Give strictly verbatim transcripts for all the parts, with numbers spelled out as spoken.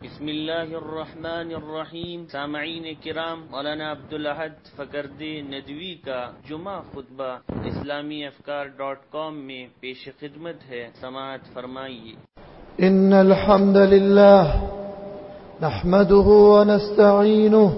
بسم الله الرحمن الرحیم. سامعین کرام، مولانا عبدالأحد فکردے ندوی کا جمعہ خطبہ اسلامی افکار ڈاٹ کام میں پیش خدمت ہے، سماعت فرمائیے. ان الحمد لله نحمده ونستعينه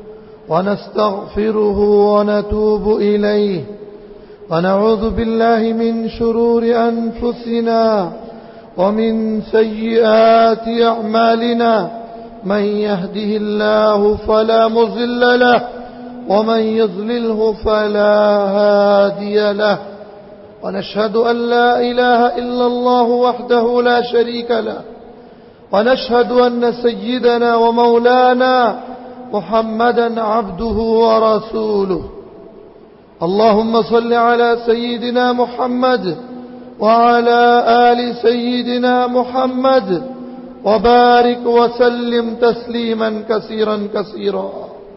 ونستغفره ونتوب إليه ونعوذ بالله من شرور أنفسنا ومن سيئات أعمالنا، من يهده الله فلا مضل له ومن يضلله فلا هادي له، ونشهد أن لا إله إلا الله وحده لا شريك له، ونشهد أن سيدنا ومولانا محمدا عبده ورسوله. اللهم صل على سيدنا محمد وعلى آل سيدنا محمد وبارك وسلم تسليما كثيرا كثيرا.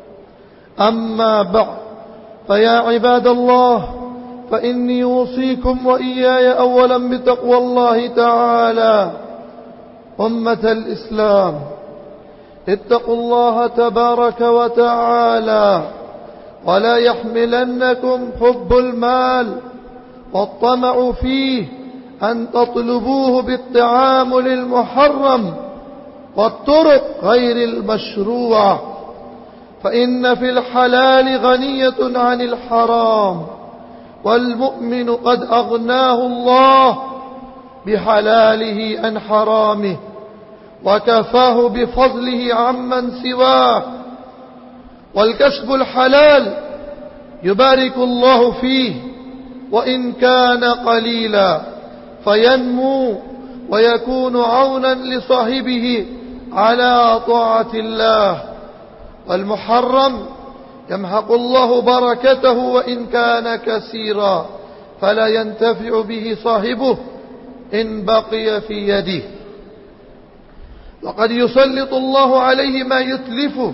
أما بعد، فيا عباد الله، فإني أوصيكم وإياي أولا بتقوى الله تعالى. أمة الإسلام، اتقوا الله تبارك وتعالى، ولا يحملنكم حب المال والطمع فيه أن تطلبوه بالتعامل المحرم والطرق غير المشروعة، فإن في الحلال غنية عن الحرام، والمؤمن قد أغناه الله بحلاله عن حرامه وكفاه بفضله عمن سواه. والكسب الحلال يبارك الله فيه وإن كان قليلا، فينمو ويكون عونا لصاحبه على طاعة الله. والمحرم يمحق الله بركته وإن كان كثيرا، فلا ينتفع به صاحبه إن بقي في يده، وقد يسلط الله عليه ما يتلفه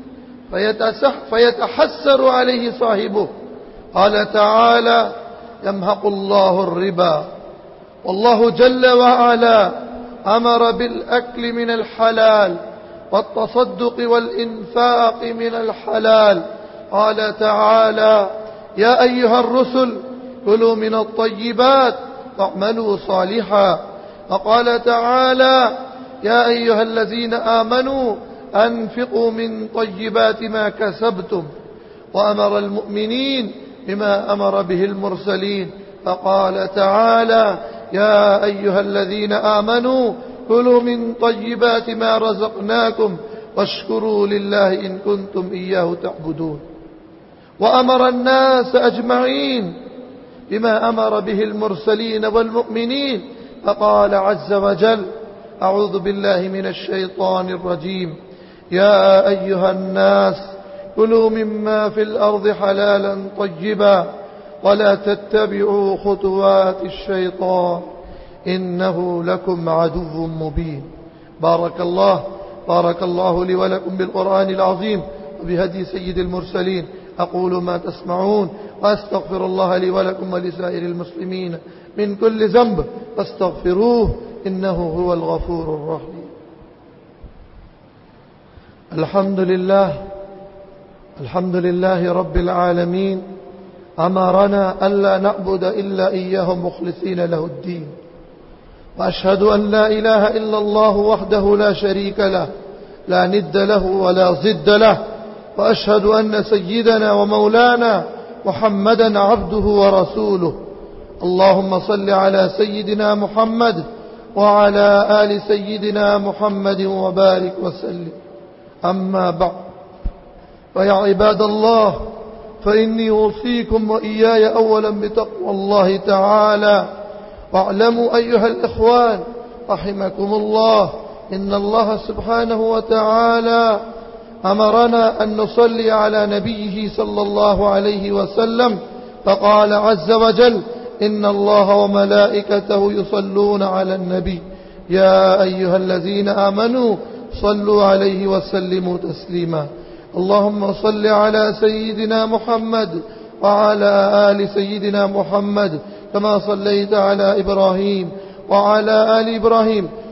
فيتحسر عليه صاحبه. قال تعالى: يمحق الله الربا. والله جل وعلا أمر بالأكل من الحلال والتصدق والإنفاق من الحلال. قال تعالى: يا أيها الرسل كلوا من الطيبات واعملوا صالحا. وقال تعالى: يا أيها الذين آمنوا أنفقوا من طيبات ما كسبتم. وأمر المؤمنين بما أمر به المرسلين، فقال تعالى: يا أيها الذين آمنوا كلوا من طيبات ما رزقناكم واشكروا لله إن كنتم إياه تعبدون. وأمر الناس أجمعين بما أمر به المرسلين والمؤمنين، فقال عز وجل: أعوذ بالله من الشيطان الرجيم: يا أيها الناس كلوا مما في الأرض حلالا طيبا ولا تتبعوا خطوات الشيطان إنه لكم عدو مبين. بارك الله بارك الله لي ولكم بالقرآن العظيم وبهدي سيد المرسلين. أقول ما تسمعون، وأستغفر الله لي ولكم ولسائر المسلمين من كل ذنب فاستغفروه إنه هو الغفور الرحيم. الحمد لله الحمد لله رب العالمين، أمرنا ألا نعبد إلا إياه مخلصين له الدين. وأشهد أن لا إله إلا الله وحده لا شريك له، لا ند له ولا ضد له. وأشهد أن سيدنا ومولانا محمدا عبده ورسوله. اللهم صل على سيدنا محمد وعلى آل سيدنا محمد وبارك وسلم. أما بعد، فيا عباد الله، فإني أوصيكم وإياي أولا بتقوى الله تعالى. واعلموا أيها الإخوان رحمكم الله، إن الله سبحانه وتعالى أمرنا أن نصلي على نبيه صلى الله عليه وسلم، فقال عز وجل: إن الله وملائكته يصلون على النبي يا أيها الذين آمنوا صلوا عليه وسلموا تسليما. اللهم صل على سيدنا محمد وعلى آل سيدنا محمد كما صليت على إبراهيم وعلى آل إبراهيم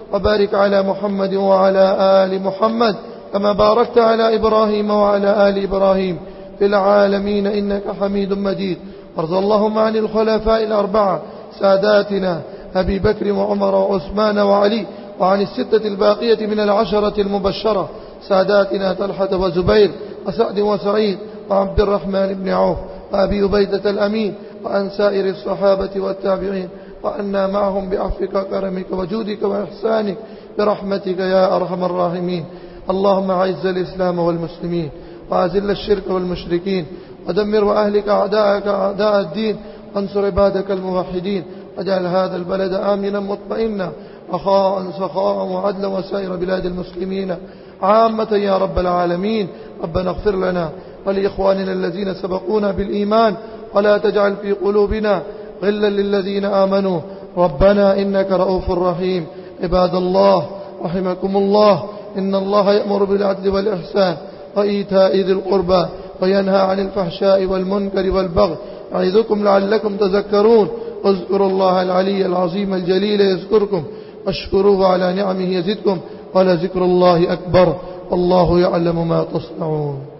وبارك على محمد وعلى آل محمد كما باركت على إبراهيم وعلى آل إبراهيم في العالمين إنك حميد مجيد. وارض اللهم عن الخلفاء الأربعة ساداتنا أبي بكر وعمر وعثمان وعلي، وعن الستة الباقية من العشرة المبشرة ساداتنا طلحة وزبير وسعد وسعيد وعبد الرحمن بن عوف وأبي عبيدة الأمين، وعن سائر الصحابة والتابعين، وأنا معهم بعفوك وكرمك وجودك وإحسانك برحمتك يا أرحم الراحمين. اللهم أعز الإسلام والمسلمين وأذل الشرك والمشركين ودمر أهلك أعداءك أعداء الدين، وانصر عبادك الموحدين، واجعل هذا البلد آمنا مطمئنا رخاء سخاء وعدلا وسائر بلاد المسلمين عامة يا رب العالمين. ربنا اغفر لنا ولإخواننا الذين سبقونا بالإيمان، ولا تجعل في قلوبنا غلا للذين آمنوا ربنا إنك رؤوف رحيم. عباد الله رحمكم الله، إن الله يأمر بالعدل والإحسان وإيتاء ذي القربى وينهى عن الفحشاء والمنكر والبغي يعظكم لعلكم تذكرون. اذكروا الله العلي العظيم الجليل يذكركم، واشكروه على نعمه يزدكم، ولذكر الله أكبر والله يعلم ما تصنعون.